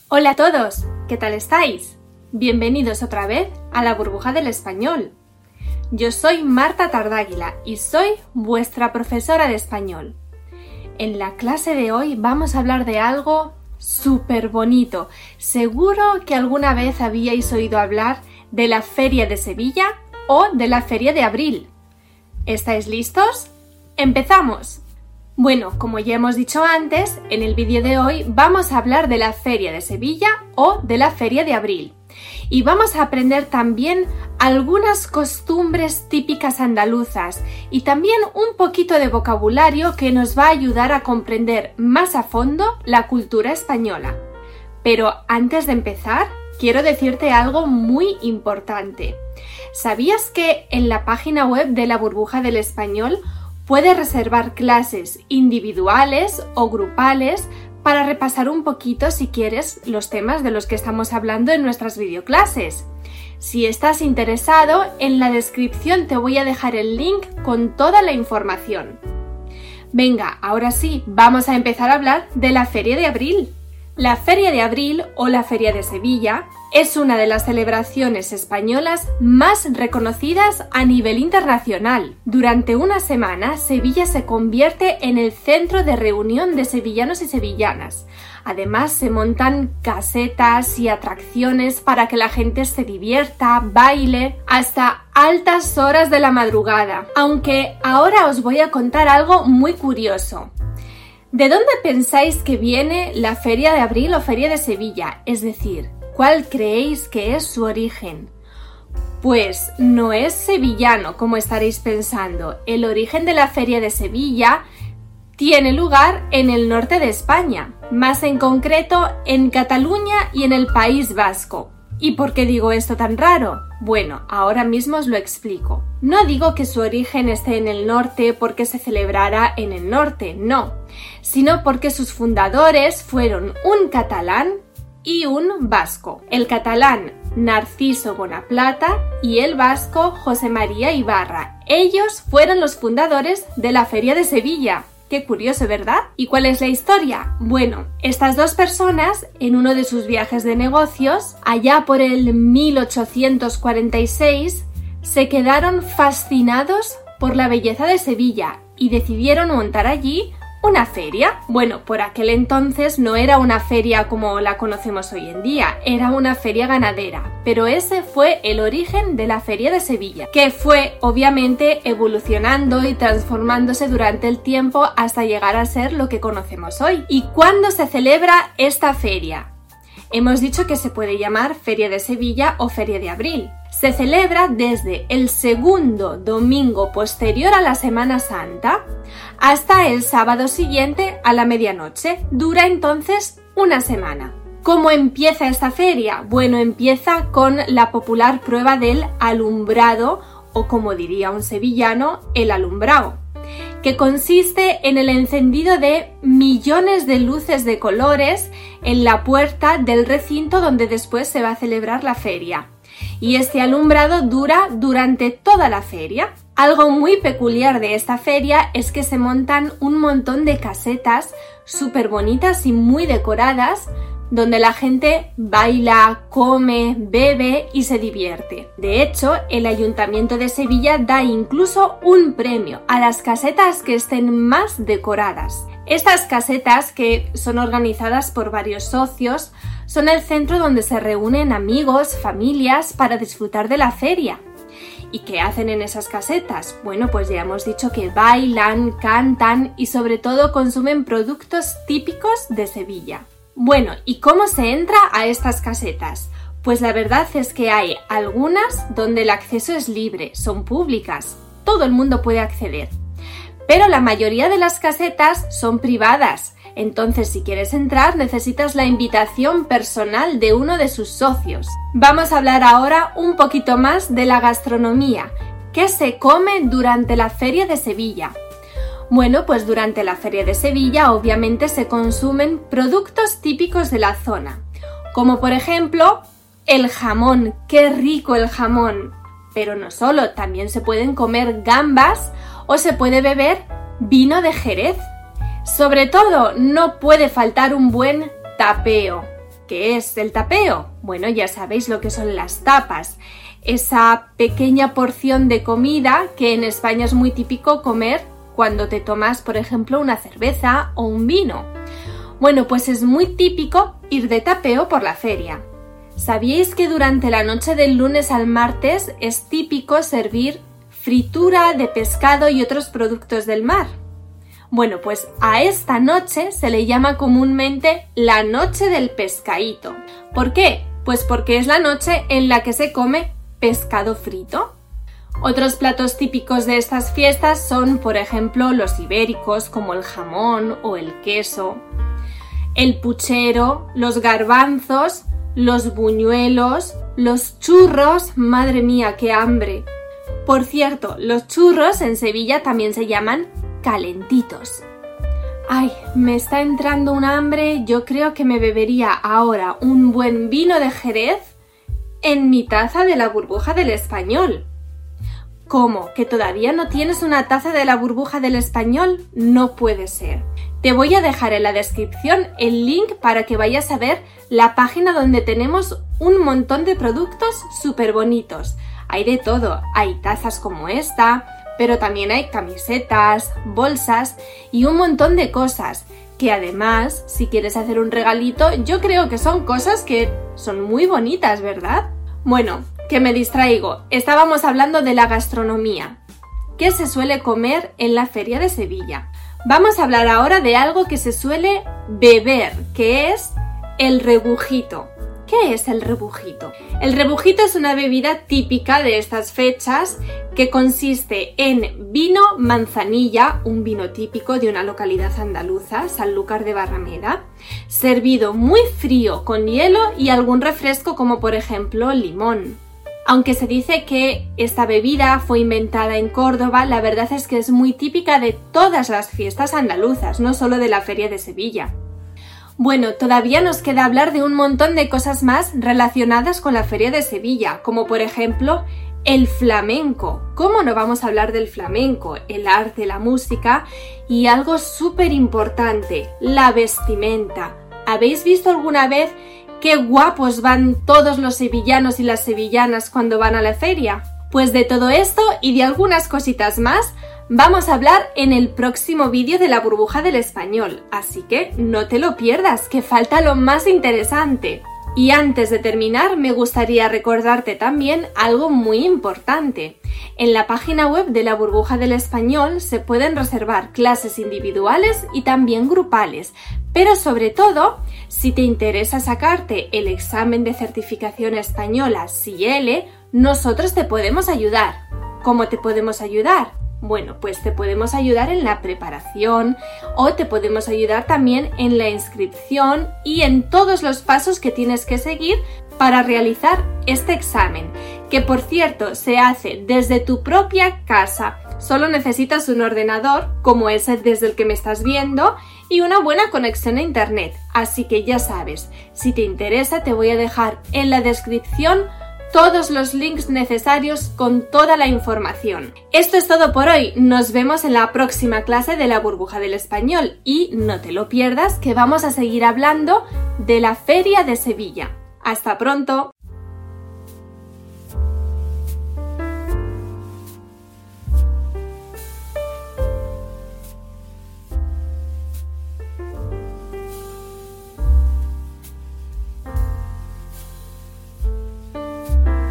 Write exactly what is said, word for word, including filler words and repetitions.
Hola a todos, ¿qué tal estáis? Bienvenidos otra vez a la burbuja del español. Yo soy Marta Tardáguila y soy vuestra profesora de español. En la clase de hoy vamos a hablar de algo súper bonito. Seguro que alguna vez habíais oído hablar de la Feria de Sevilla o de la Feria de Abril. ¿Estáis listos? ¡Empezamos! Bueno, como ya hemos dicho antes, en el vídeo de hoy vamos a hablar de la Feria de Sevilla o de la Feria de Abril. Y vamos a aprender también algunas costumbres típicas andaluzas y también un poquito de vocabulario que nos va a ayudar a comprender más a fondo la cultura española. Pero antes de empezar, quiero decirte algo muy importante. ¿Sabías que en la página web de la burbuja del español puedes reservar clases individuales o grupales para repasar un poquito, si quieres, los temas de los que estamos hablando en nuestras videoclases? Si estás interesado, en la descripción te voy a dejar el link con toda la información. Venga, ahora sí, vamos a empezar a hablar de la Feria de Abril. La Feria de Abril o la Feria de Sevilla es una de las celebraciones españolas más reconocidas a nivel internacional. Durante una semana, Sevilla se convierte en el centro de reunión de sevillanos y sevillanas. Además, se montan casetas y atracciones para que la gente se divierta, baile, hasta altas horas de la madrugada. Aunque ahora os voy a contar algo muy curioso. ¿De dónde pensáis que viene la Feria de Abril o Feria de Sevilla? Es decir, ¿cuál creéis que es su origen? Pues no es sevillano, como estaréis pensando. El origen de la Feria de Sevilla tiene lugar en el norte de España, más en concreto en Cataluña y en el País Vasco. ¿Y por qué digo esto tan raro? Bueno, ahora mismo os lo explico. No digo que su origen esté en el norte porque se celebrara en el norte, no, sino porque sus fundadores fueron un catalán y un vasco. El catalán, Narciso Bonaplata, y el vasco, José María Ibarra. Ellos fueron los fundadores de la Feria de Sevilla. Qué curioso, ¿verdad? ¿Y cuál es la historia? Bueno, estas dos personas, en uno de sus viajes de negocios, allá por el mil ochocientos cuarenta y seis, se quedaron fascinados por la belleza de Sevilla y decidieron montar allí una feria. Bueno, por aquel entonces no era una feria como la conocemos hoy en día, era una feria ganadera, pero ese fue el origen de la Feria de Sevilla, que fue obviamente evolucionando y transformándose durante el tiempo hasta llegar a ser lo que conocemos hoy. ¿Y cuándo se celebra esta feria? Hemos dicho que se puede llamar Feria de Sevilla o Feria de Abril. Se celebra desde el segundo domingo posterior a la Semana Santa hasta el sábado siguiente a la medianoche. Dura entonces una semana. ¿Cómo empieza esta feria? Bueno, empieza con la popular prueba del alumbrado, o como diría un sevillano, el alumbrao, que consiste en el encendido de millones de luces de colores en la puerta del recinto donde después se va a celebrar la feria. Y este alumbrado dura durante toda la feria. Algo muy peculiar de esta feria es que se montan un montón de casetas súper bonitas y muy decoradas, donde la gente baila, come, bebe y se divierte. De hecho, el Ayuntamiento de Sevilla da incluso un premio a las casetas que estén más decoradas. Estas casetas, que son organizadas por varios socios, son el centro donde se reúnen amigos, familias para disfrutar de la feria. ¿Y qué hacen en esas casetas? Bueno, pues ya hemos dicho que bailan, cantan y sobre todo consumen productos típicos de Sevilla. Bueno, ¿y cómo se entra a estas casetas? Pues la verdad es que hay algunas donde el acceso es libre, son públicas, todo el mundo puede acceder. Pero la mayoría de las casetas son privadas, entonces si quieres entrar necesitas la invitación personal de uno de sus socios. Vamos a hablar ahora un poquito más de la gastronomía. ¿Qué se come durante la Feria de Sevilla? Bueno, pues durante la Feria de Sevilla obviamente se consumen productos típicos de la zona, como por ejemplo el jamón. ¡Qué rico el jamón! Pero no solo, también se pueden comer gambas o se puede beber vino de Jerez. Sobre todo, no puede faltar un buen tapeo. ¿Qué es el tapeo? Bueno, ya sabéis lo que son las tapas. Esa pequeña porción de comida que en España es muy típico comer cuando te tomas, por ejemplo, una cerveza o un vino. Bueno, pues es muy típico ir de tapeo por la feria. ¿Sabíais que durante la noche del lunes al martes es típico servir fritura de pescado y otros productos del mar? Bueno, pues a esta noche se le llama comúnmente la noche del pescadito. ¿Por qué? Pues porque es la noche en la que se come pescado frito. Otros platos típicos de estas fiestas son, por ejemplo, los ibéricos, como el jamón o el queso, el puchero, los garbanzos, los buñuelos, los churros. ¡Madre mía, qué hambre! Por cierto, los churros en Sevilla también se llaman calentitos. ¡Ay! Me está entrando un hambre. Yo creo que me bebería ahora un buen vino de Jerez en mi taza de la burbuja del Español. ¿Cómo? ¿Que todavía no tienes una taza de la burbuja del Español? No puede ser. Te voy a dejar en la descripción el link para que vayas a ver la página donde tenemos un montón de productos súper bonitos. Hay de todo. Hay tazas como esta, pero también hay camisetas, bolsas y un montón de cosas que además, si quieres hacer un regalito, yo creo que son cosas que son muy bonitas, ¿verdad? Bueno, que me distraigo. Estábamos hablando de la gastronomía. ¿Qué se suele comer en la Feria de Sevilla? Vamos a hablar ahora de algo que se suele beber, que es el rebujito. ¿Qué es el rebujito? El rebujito es una bebida típica de estas fechas que consiste en vino manzanilla, un vino típico de una localidad andaluza, Sanlúcar de Barrameda, servido muy frío con hielo y algún refresco como por ejemplo limón. Aunque se dice que esta bebida fue inventada en Córdoba, la verdad es que es muy típica de todas las fiestas andaluzas, no solo de la Feria de Sevilla. Bueno, todavía nos queda hablar de un montón de cosas más relacionadas con la Feria de Sevilla, como por ejemplo el flamenco. ¿Cómo no vamos a hablar del flamenco? El arte, la música y algo súper importante, la vestimenta. ¿Habéis visto alguna vez qué guapos van todos los sevillanos y las sevillanas cuando van a la feria? Pues de todo esto y de algunas cositas más vamos a hablar en el próximo vídeo de la burbuja del Español, así que no te lo pierdas, que falta lo más interesante. Y antes de terminar, me gustaría recordarte también algo muy importante. En la página web de la burbuja del Español se pueden reservar clases individuales y también grupales, pero sobre todo, si te interesa sacarte el examen de certificación española S I L, nosotros te podemos ayudar. ¿Cómo te podemos ayudar? Bueno, pues te podemos ayudar en la preparación o te podemos ayudar también en la inscripción y en todos los pasos que tienes que seguir para realizar este examen, que por cierto se hace desde tu propia casa. Solo necesitas un ordenador, como ese desde el que me estás viendo, y una buena conexión a internet. Así que ya sabes, si te interesa te voy a dejar en la descripción todos los links necesarios con toda la información. Esto es todo por hoy. Nos vemos en la próxima clase de la burbuja del Español y no te lo pierdas, que vamos a seguir hablando de la Feria de Sevilla. ¡Hasta pronto!